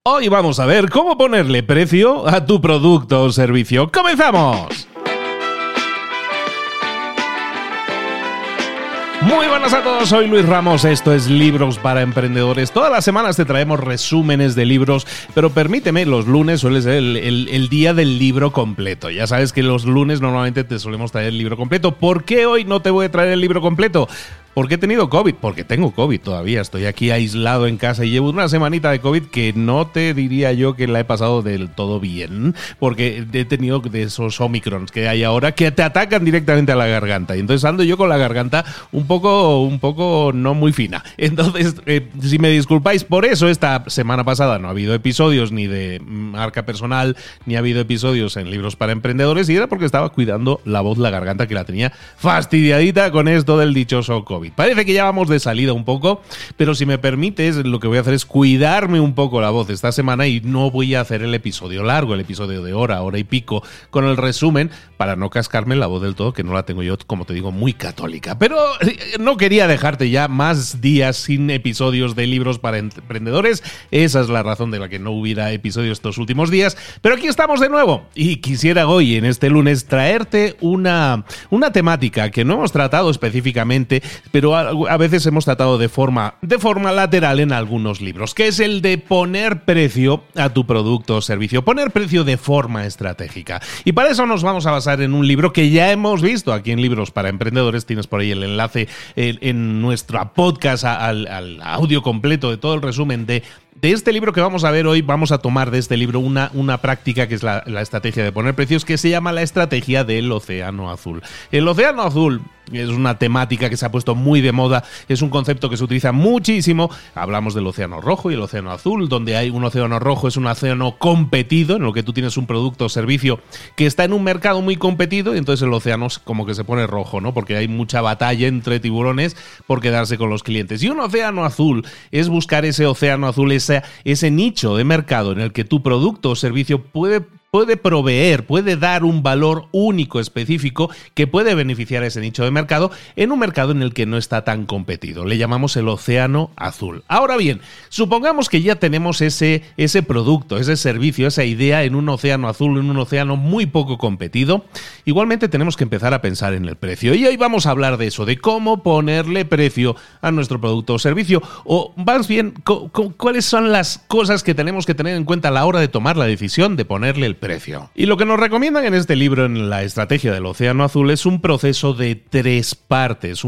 Hoy vamos a ver cómo ponerle precio a tu producto o servicio. ¡Comenzamos! Muy buenas a todos, soy Luis Ramos, esto es Libros para Emprendedores. Todas las semanas te traemos resúmenes de libros, pero permíteme, los lunes suele ser el día del libro completo. Ya sabes que los lunes normalmente te solemos traer el libro completo. ¿Por qué hoy no te voy a traer el libro completo? ¿Por qué he tenido COVID? Porque tengo COVID todavía, estoy aquí aislado en casa y llevo una semanita de COVID que no te diría yo que la he pasado del todo bien, porque he tenido de esos Omicrons que hay ahora que te atacan directamente a la garganta, y entonces ando yo con la garganta un poco no muy fina. Entonces, si me disculpáis por eso, esta semana pasada no ha habido episodios ni de marca personal, ni ha habido episodios en Libros para Emprendedores, y era porque estaba cuidando la voz, la garganta, que la tenía fastidiadita con esto del dichoso COVID. Parece que ya vamos de salida un poco, pero si me permites, lo que voy a hacer es cuidarme un poco la voz esta semana y no voy a hacer el episodio largo, el episodio de hora y pico, con el resumen, para no cascarme la voz del todo, que no la tengo yo, como te digo, muy católica. Pero no quería dejarte ya más días sin episodios de Libros para Emprendedores. Esa es la razón de la que no hubiera episodios estos últimos días. Pero aquí estamos de nuevo y quisiera hoy, en este lunes, traerte una temática que no hemos tratado específicamente, pero a veces hemos tratado de forma lateral en algunos libros, que es el de poner precio a tu producto o servicio, poner precio de forma estratégica. Y para eso nos vamos a basar en un libro que ya hemos visto aquí en Libros para Emprendedores. Tienes por ahí el enlace en nuestra podcast al audio completo de todo el resumen de este libro que vamos a ver hoy. Vamos a tomar de este libro una práctica que es la estrategia de poner precios, que se llama la estrategia del océano azul. El océano azul es una temática que se ha puesto muy de moda, es un concepto que se utiliza muchísimo. Hablamos del océano rojo y el océano azul, donde hay un océano rojo, es un océano competido, en el que tú tienes un producto o servicio que está en un mercado muy competido, y entonces el océano como que se pone rojo, ¿no? Porque hay mucha batalla entre tiburones por quedarse con los clientes. Y un océano azul es buscar ese océano azul, ese nicho de mercado en el que tu producto o servicio puede proveer, puede dar un valor único, específico, que puede beneficiar a ese nicho de mercado en un mercado en el que no está tan competido. Le llamamos el océano azul. Ahora bien, supongamos que ya tenemos ese producto, ese servicio, esa idea en un océano azul, en un océano muy poco competido. Igualmente tenemos que empezar a pensar en el precio. Y hoy vamos a hablar de eso, de cómo ponerle precio a nuestro producto o servicio, o más bien, cuáles son las cosas que tenemos que tener en cuenta a la hora de tomar la decisión de ponerle el precio. Y lo que nos recomiendan en este libro, en la estrategia del océano azul, es un proceso de 3 partes,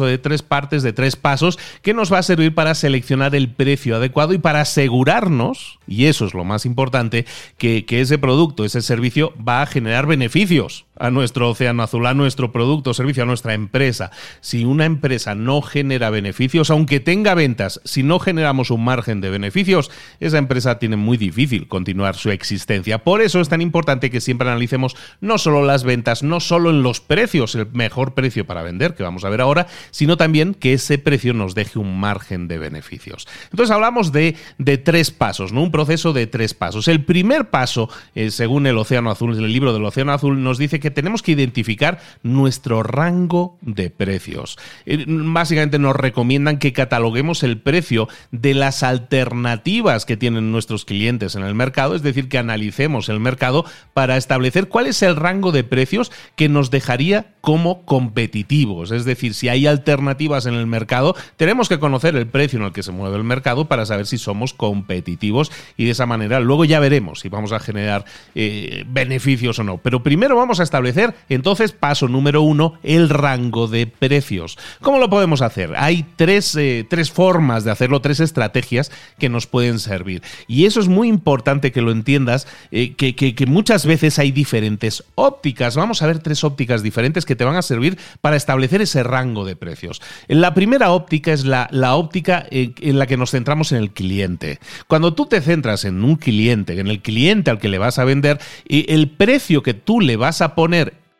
de 3 pasos, que nos va a servir para seleccionar el precio adecuado y para asegurarnos, y eso es lo más importante, que ese producto, ese servicio va a generar beneficios a nuestro océano azul, a nuestro producto o servicio, a nuestra empresa. Si una empresa no genera beneficios, aunque tenga ventas, si no generamos un margen de beneficios, esa empresa tiene muy difícil continuar su existencia. Por eso es tan importante que siempre analicemos no solo las ventas, no solo en los precios, el mejor precio para vender, que vamos a ver ahora, sino también que ese precio nos deje un margen de beneficios. Entonces hablamos de 3 pasos, ¿no? Un proceso de 3 pasos. El primer paso, según el océano azul, el libro del océano azul, nos dice que tenemos que identificar nuestro rango de precios. Básicamente nos recomiendan que cataloguemos el precio de las alternativas que tienen nuestros clientes en el mercado, es decir, que analicemos el mercado para establecer cuál es el rango de precios que nos dejaría como competitivos. Es decir, si hay alternativas en el mercado, tenemos que conocer el precio en el que se mueve el mercado para saber si somos competitivos, y de esa manera luego ya veremos si vamos a generar beneficios o no. Pero primero vamos a establecer, entonces, paso número 1, el rango de precios. ¿Cómo lo podemos hacer? Hay tres formas de hacerlo, 3 estrategias que nos pueden servir. Y eso es muy importante que lo entiendas, que muchas veces hay diferentes ópticas. Vamos a ver 3 ópticas diferentes que te van a servir para establecer ese rango de precios. La primera óptica es la óptica en la que nos centramos en el cliente. Cuando tú te centras en un cliente, en el cliente al que le vas a vender, el precio que tú le vas a poner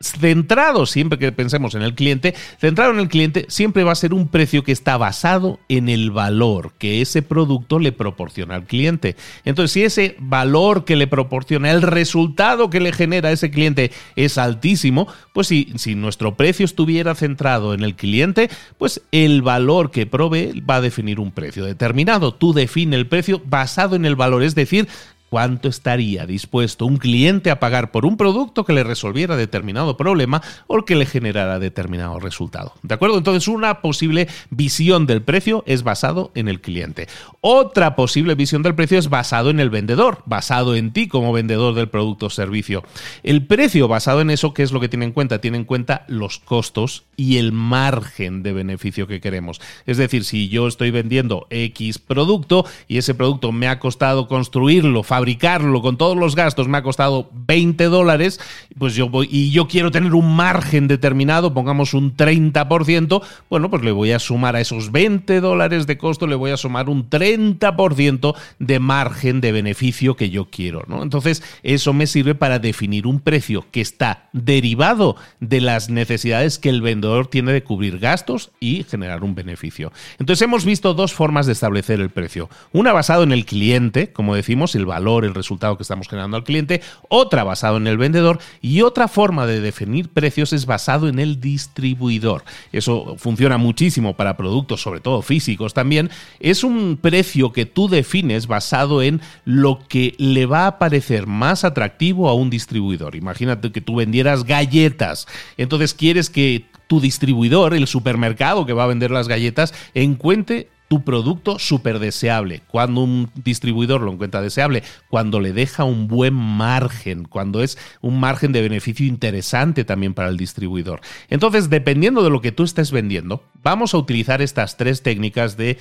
centrado, siempre que pensemos en el cliente, centrado en el cliente siempre va a ser un precio que está basado en el valor que ese producto le proporciona al cliente. Entonces, si ese valor que le proporciona, el resultado que le genera a ese cliente es altísimo, pues si nuestro precio estuviera centrado en el cliente, pues el valor que provee va a definir un precio determinado. Tú define el precio basado en el valor, es decir, ¿cuánto estaría dispuesto un cliente a pagar por un producto que le resolviera determinado problema o que le generara determinado resultado? ¿De acuerdo? Entonces, una posible visión del precio es basado en el cliente. Otra posible visión del precio es basado en el vendedor, basado en ti como vendedor del producto o servicio. El precio basado en eso, ¿qué es lo que tiene en cuenta? Tiene en cuenta los costos y el margen de beneficio que queremos. Es decir, si yo estoy vendiendo X producto y ese producto me ha costado construirlo, fabricarlo con todos los gastos, me ha costado $20, pues yo quiero tener un margen determinado, pongamos un 30%, bueno, pues le voy a sumar a esos $20 de costo, le voy a sumar un 30% de margen de beneficio que yo quiero, ¿no? Entonces, eso me sirve para definir un precio que está derivado de las necesidades que el vendedor tiene de cubrir gastos y generar un beneficio. Entonces, hemos visto dos formas de establecer el precio. Una basado en el cliente, como decimos, el valor, el resultado que estamos generando al cliente, otra basado en el vendedor y otra forma de definir precios es basado en el distribuidor. Eso funciona muchísimo para productos, sobre todo físicos también. Es un precio que tú defines basado en lo que le va a parecer más atractivo a un distribuidor. Imagínate que tú vendieras galletas, entonces quieres que tu distribuidor, el supermercado que va a vender las galletas, encuentre tu producto súper deseable. Cuando un distribuidor lo encuentra deseable, cuando le deja un buen margen, cuando es un margen de beneficio interesante también para el distribuidor. Entonces, dependiendo de lo que tú estés vendiendo, vamos a utilizar estas tres técnicas de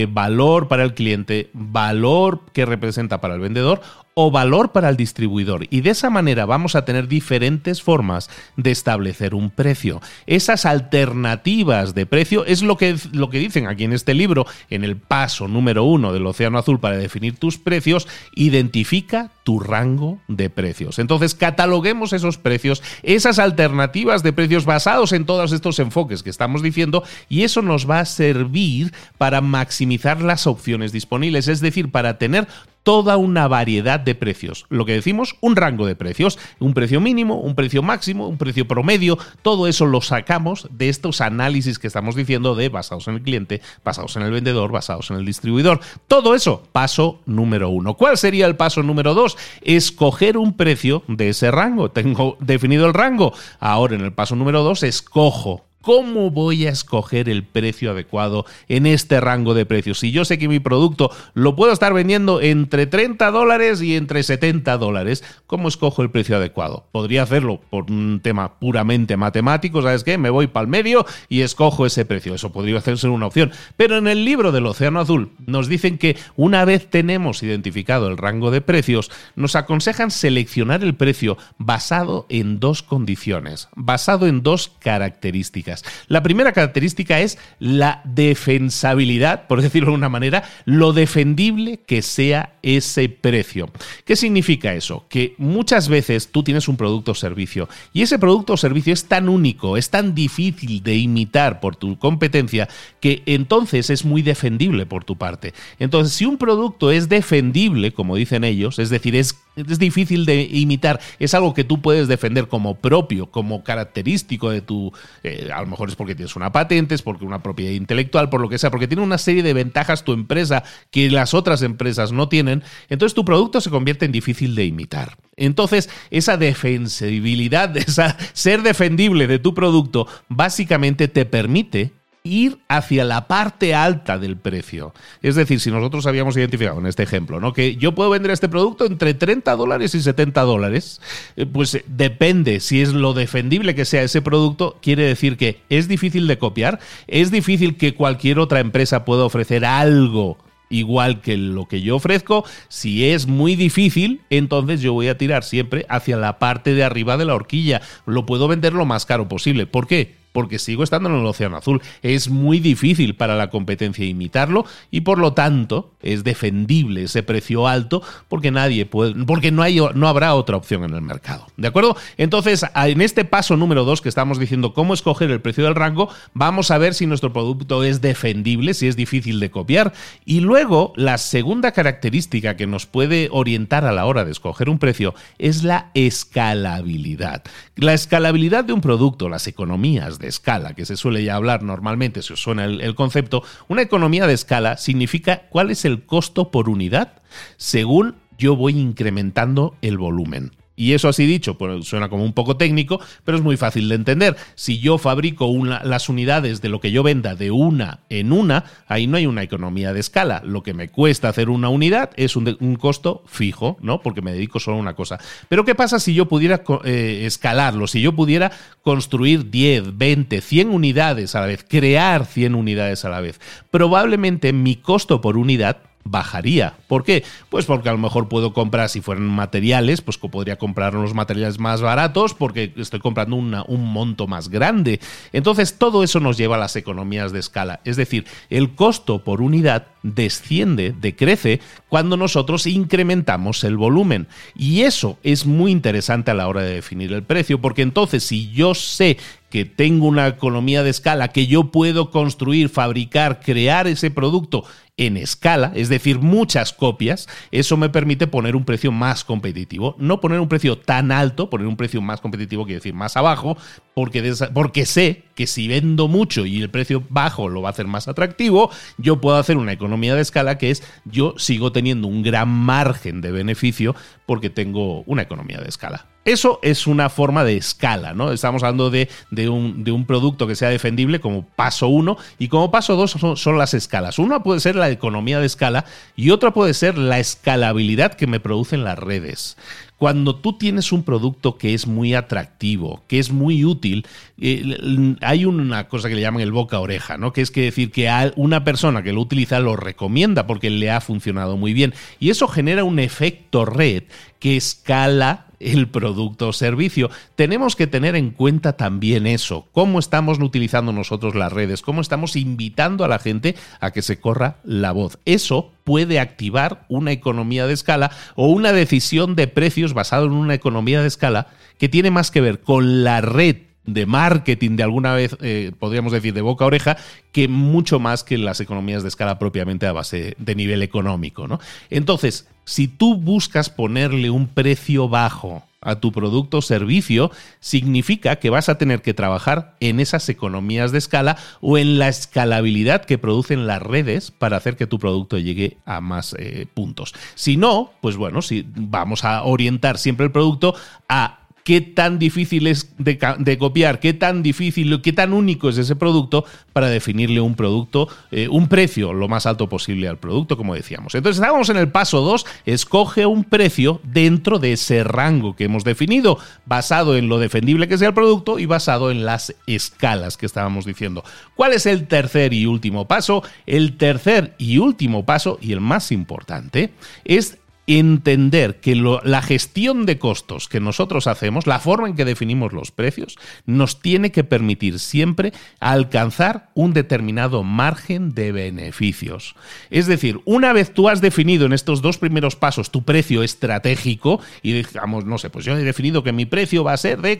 valor para el cliente, valor que representa para el vendedor o valor para el distribuidor. Y de esa manera vamos a tener diferentes formas de establecer un precio. Esas alternativas de precio es lo que dicen aquí en este libro, en el paso número 1 del Océano Azul para definir tus precios, identifica tu rango de precios. Entonces, cataloguemos esos precios, esas alternativas de precios basados en todos estos enfoques que estamos diciendo, y eso nos va a servir para maximizar las opciones disponibles, es decir, para tener toda una variedad de precios. Lo que decimos, un rango de precios, un precio mínimo, un precio máximo, un precio promedio, todo eso lo sacamos de estos análisis que estamos diciendo de basados en el cliente, basados en el vendedor, basados en el distribuidor. Todo eso, paso número 1. ¿Cuál sería el paso número 2? Escoger un precio de ese rango. Tengo definido el rango. Ahora, en el paso número 2, escojo. ¿Cómo voy a escoger el precio adecuado en este rango de precios? Si yo sé que mi producto lo puedo estar vendiendo entre $30 y entre $70, ¿cómo escojo el precio adecuado? Podría hacerlo por un tema puramente matemático, ¿sabes qué? Me voy para el medio y escojo ese precio. Eso podría ser una opción. Pero en el libro del Océano Azul nos dicen que una vez tenemos identificado el rango de precios, nos aconsejan seleccionar el precio basado en dos condiciones, basado en dos características. La primera característica es la defensabilidad, por decirlo de una manera, lo defendible que sea ese precio. ¿Qué significa eso? Que muchas veces tú tienes un producto o servicio y ese producto o servicio es tan único, es tan difícil de imitar por tu competencia que entonces es muy defendible por tu parte. Entonces, si un producto es defendible, como dicen ellos, es decir, es difícil de imitar, es algo que tú puedes defender como propio, como característico de tu... a lo mejor es porque tienes una patente, es porque una propiedad intelectual, por lo que sea, porque tiene una serie de ventajas tu empresa que las otras empresas no tienen, entonces tu producto se convierte en difícil de imitar. Entonces, esa defensibilidad, ser defendible de tu producto, básicamente te permite ir hacia la parte alta del precio. Es decir, si nosotros habíamos identificado en este ejemplo, ¿no?, que yo puedo vender este producto entre $30 y $70, pues depende si es lo defendible que sea ese producto, quiere decir que es difícil de copiar, es difícil que cualquier otra empresa pueda ofrecer algo igual que lo que yo ofrezco. Si es muy difícil, entonces yo voy a tirar siempre hacia la parte de arriba de la horquilla. Lo puedo vender lo más caro posible. ¿Por qué? porque sigo estando en el océano azul. Es muy difícil para la competencia imitarlo y por lo tanto es defendible ese precio alto porque no habrá otra opción en el mercado. ¿De acuerdo? Entonces, en este paso número 2 que estamos diciendo cómo escoger el precio del rango, vamos a ver si nuestro producto es defendible, si es difícil de copiar. Y luego, la segunda característica que nos puede orientar a la hora de escoger un precio es la escalabilidad. La escalabilidad de un producto, las economías de escala, que se suele ya hablar normalmente, si os suena el concepto, una economía de escala significa cuál es el costo por unidad según yo voy incrementando el volumen. Y eso así dicho, pues suena como un poco técnico, pero es muy fácil de entender. Si yo fabrico las unidades de lo que yo venda de una en una, ahí no hay una economía de escala. Lo que me cuesta hacer una unidad es un costo fijo, ¿no? Porque me dedico solo a una cosa. Pero ¿qué pasa si yo pudiera escalarlo? Si yo pudiera construir 10, 20, 100 unidades a la vez, crear 100 unidades a la vez, probablemente mi costo por unidad bajaría. ¿Por qué? Pues porque a lo mejor puedo comprar, si fueran materiales, pues podría comprar unos materiales más baratos porque estoy comprando un monto más grande. Entonces todo eso nos lleva a las economías de escala. Es decir, el costo por unidad decrece cuando nosotros incrementamos el volumen. Y eso es muy interesante a la hora de definir el precio, porque entonces si yo sé que tengo una economía de escala, que yo puedo construir, fabricar, crear ese producto en escala, es decir, muchas copias, eso me permite poner un precio más competitivo. No poner un precio tan alto, poner un precio más competitivo quiere decir más abajo, porque sé que si vendo mucho y el precio bajo lo va a hacer más atractivo, yo puedo hacer una economía de escala que es, yo sigo teniendo un gran margen de beneficio porque tengo una economía de escala. Eso es una forma de escala, ¿no? Estamos hablando de un producto que sea defendible como paso 1 y como paso 2 son las escalas. Una puede ser la economía de escala y otra puede ser la escalabilidad que me producen las redes. Cuando tú tienes un producto que es muy atractivo, que es muy útil, hay una cosa que le llaman el boca a oreja, ¿no? Que es decir que una persona que lo utiliza lo recomienda porque le ha funcionado muy bien. Y eso genera un efecto red que escala el producto o servicio. Tenemos que tener en cuenta también eso, cómo estamos utilizando nosotros las redes, cómo estamos invitando a la gente a que se corra la voz. Eso puede activar una economía de escala o una decisión de precios basada en una economía de escala que tiene más que ver con la red de marketing de alguna vez, podríamos decir, de boca a oreja, que mucho más que las economías de escala propiamente a base de nivel económico, ¿no? Entonces, si tú buscas ponerle un precio bajo a tu producto o servicio, significa que vas a tener que trabajar en esas economías de escala o en la escalabilidad que producen las redes para hacer que tu producto llegue a más puntos. Si no, pues bueno, vamos a orientar siempre el producto a qué tan difícil es de copiar, qué tan difícil, qué tan único es ese producto para definirle un producto, un precio lo más alto posible al producto, como decíamos. Entonces, estábamos en el paso 2, escoge un precio dentro de ese rango que hemos definido, basado en lo defendible que sea el producto y basado en las escalas que estábamos diciendo. ¿Cuál es el tercer y último paso? El tercer y último paso, y el más importante, es entender que la gestión de costos que nosotros hacemos, la forma en que definimos los precios, nos tiene que permitir siempre alcanzar un determinado margen de beneficios. Es decir, una vez tú has definido en estos dos primeros pasos tu precio estratégico y digamos, no sé, pues yo he definido que mi precio va a ser de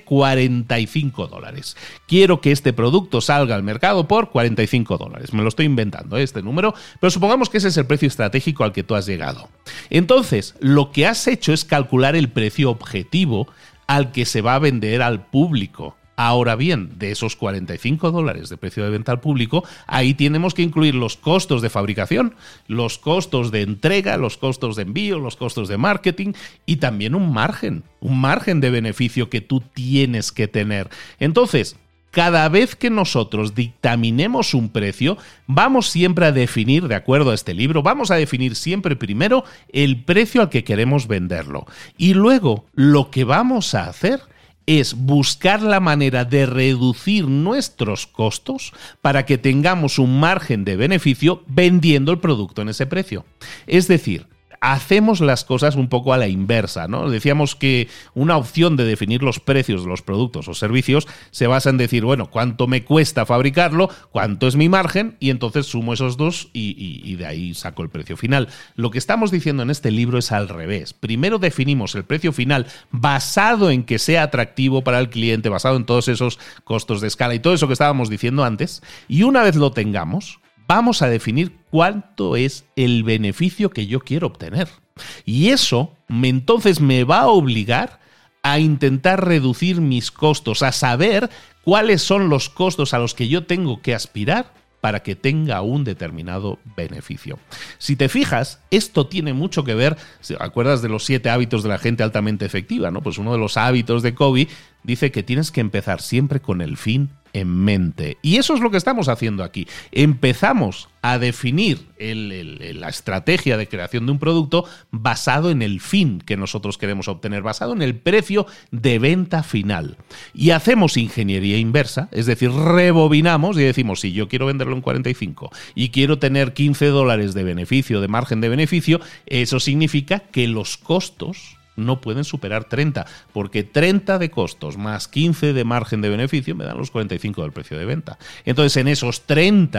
$45. Quiero que este producto salga al mercado por $45. Me lo estoy inventando, este número, pero supongamos que ese es el precio estratégico al que tú has llegado. Entonces, lo que has hecho es calcular el precio objetivo al que se va a vender al público. Ahora bien, de esos $45 de precio de venta al público, ahí tenemos que incluir los costos de fabricación, los costos de entrega, los costos de envío, los costos de marketing y también un margen de beneficio que tú tienes que tener. Entonces, cada vez que nosotros dictaminemos un precio, vamos siempre a definir, de acuerdo a este libro, vamos a definir siempre primero el precio al que queremos venderlo. Y luego lo que vamos a hacer es buscar la manera de reducir nuestros costos para que tengamos un margen de beneficio vendiendo el producto en ese precio. Es decir, hacemos las cosas un poco a la inversa, ¿no? Decíamos que una opción de definir los precios de los productos o servicios se basa en decir, bueno, ¿cuánto me cuesta fabricarlo? ¿Cuánto es mi margen? Y entonces sumo esos dos y de ahí saco el precio final. Lo que estamos diciendo en este libro es al revés. Primero definimos el precio final basado en que sea atractivo para el cliente, basado en todos esos costos de escala y todo eso que estábamos diciendo antes. Y una vez lo tengamos, vamos a definir cuánto es el beneficio que yo quiero obtener. Y eso entonces me va a obligar a intentar reducir mis costos, a saber cuáles son los costos a los que yo tengo que aspirar para que tenga un determinado beneficio. Si te fijas, esto tiene mucho que ver, ¿acuerdas de los 7 hábitos de la gente altamente efectiva, ¿no? Pues uno de los hábitos de Covey dice que tienes que empezar siempre con el fin en mente. Y eso es lo que estamos haciendo aquí. Empezamos a definir la estrategia de creación de un producto basado en el fin que nosotros queremos obtener, basado en el precio de venta final. Y hacemos ingeniería inversa, es decir, rebobinamos y decimos, si yo quiero venderlo en 45 y quiero tener $15 de beneficio, de margen de beneficio, eso significa que los costos no pueden superar 30, porque 30 de costos más 15 de margen de beneficio me dan los 45 del precio de venta. Entonces, en esos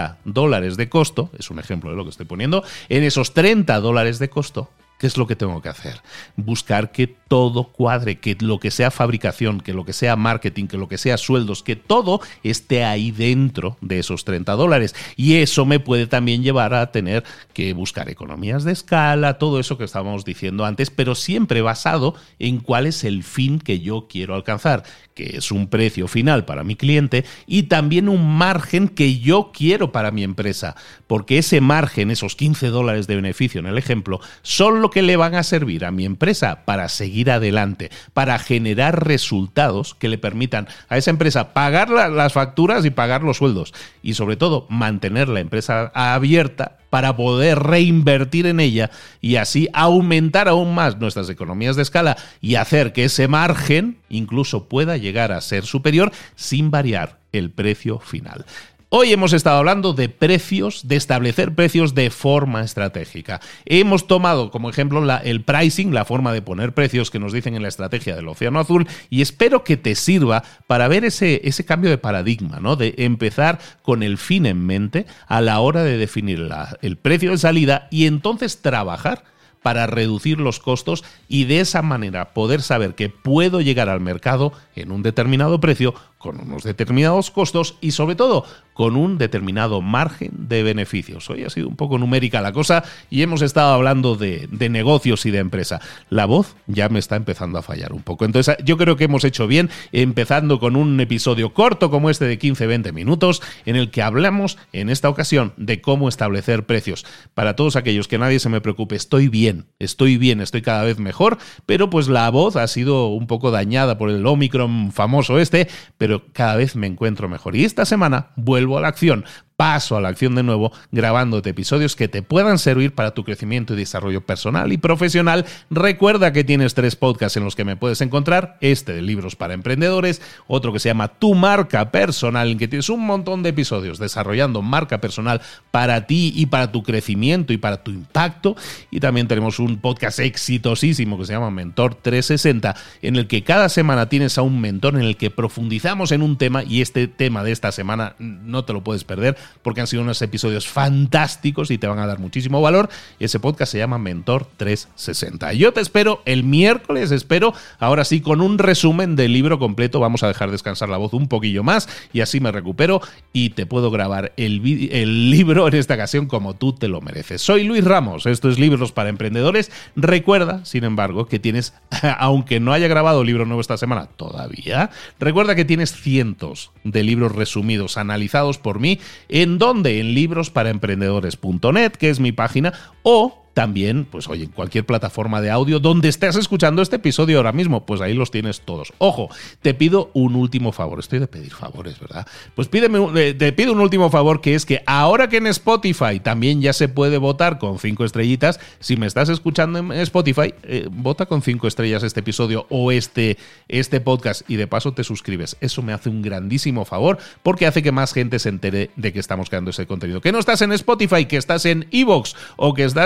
$30 de costo, es un ejemplo de lo que estoy poniendo, en esos $30 de costo, ¿qué es lo que tengo que hacer? Buscar que todo cuadre, que lo que sea fabricación, que lo que sea marketing, que lo que sea sueldos, que todo esté ahí dentro de esos $30. Y eso me puede también llevar a tener que buscar economías de escala, todo eso que estábamos diciendo antes, pero siempre basado en cuál es el fin que yo quiero alcanzar, que es un precio final para mi cliente y también un margen que yo quiero para mi empresa, porque ese margen, esos $15 de beneficio en el ejemplo, son lo que le van a servir a mi empresa para seguir adelante, para generar resultados que le permitan a esa empresa pagar las facturas y pagar los sueldos y sobre todo mantener la empresa abierta para poder reinvertir en ella y así aumentar aún más nuestras economías de escala y hacer que ese margen incluso pueda llegar a ser superior sin variar el precio final. Hoy hemos estado hablando de precios, de establecer precios de forma estratégica. Hemos tomado como ejemplo el pricing, la forma de poner precios que nos dicen en la estrategia del Océano Azul, y espero que te sirva para ver ese cambio de paradigma, ¿no? De empezar con el fin en mente a la hora de definir el precio de salida y entonces trabajar para reducir los costos y de esa manera poder saber que puedo llegar al mercado en un determinado precio, con unos determinados costos y sobre todo con un determinado margen de beneficios. Hoy ha sido un poco numérica la cosa y hemos estado hablando de negocios y de empresa. La voz ya me está empezando a fallar un poco. Entonces yo creo que hemos hecho bien empezando con un episodio corto como este de 15-20 minutos en el que hablamos en esta ocasión de cómo establecer precios. Para todos aquellos que nadie se me preocupe, estoy bien, estoy cada vez mejor, pero pues la voz ha sido un poco dañada por el Omicron famoso pero cada vez me encuentro mejor. Y esta semana vuelvo a la acción. Paso a la acción de nuevo, grabándote episodios que te puedan servir para tu crecimiento y desarrollo personal y profesional. Recuerda que tienes 3 podcasts en los que me puedes encontrar. Este de Libros para Emprendedores, otro que se llama Tu Marca Personal, en que tienes un montón de episodios desarrollando marca personal para ti y para tu crecimiento y para tu impacto. Y también tenemos un podcast exitosísimo que se llama Mentor 360, en el que cada semana tienes a un mentor en el que profundizamos en un tema, y este tema de esta semana no te lo puedes perder, porque han sido unos episodios fantásticos y te van a dar muchísimo valor. Ese podcast se llama Mentor 360. Yo te espero el miércoles, ahora sí, con un resumen del libro completo. Vamos a dejar descansar la voz un poquillo más y así me recupero y te puedo grabar el libro en esta ocasión como tú te lo mereces. Soy Luis Ramos, esto es Libros para Emprendedores. Recuerda, sin embargo, que tienes, aunque no haya grabado libro nuevo esta semana todavía, recuerda que tienes cientos de libros resumidos, analizados por mí. ¿En dónde? En librosparaemprendedores.net, que es mi página, o también, pues oye, en cualquier plataforma de audio donde estés escuchando este episodio ahora mismo, pues ahí los tienes todos. Ojo, te pido un último favor. Estoy de pedir favores, ¿verdad? Pues te pido un último favor, que es que ahora que en Spotify también ya se puede votar con 5 estrellitas, si me estás escuchando en Spotify, vota con 5 estrellas este episodio o este podcast y de paso te suscribes. Eso me hace un grandísimo favor porque hace que más gente se entere de que estamos creando ese contenido. Que no estás en Spotify, que estás en iVoox o que estás en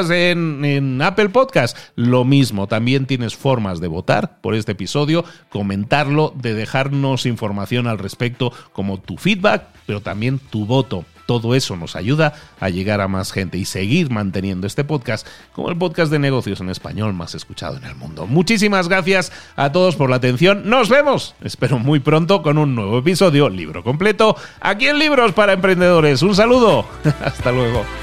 en Apple Podcast, lo mismo. También tienes formas de votar por este episodio, comentarlo, de dejarnos información al respecto, como tu feedback, pero también tu voto. Todo eso nos ayuda a llegar a más gente y seguir manteniendo este podcast como el podcast de negocios en español más escuchado en el mundo. Muchísimas gracias a todos por la atención. Nos vemos, espero muy pronto, con un nuevo episodio, libro completo, aquí en Libros para Emprendedores. Un saludo. Hasta luego.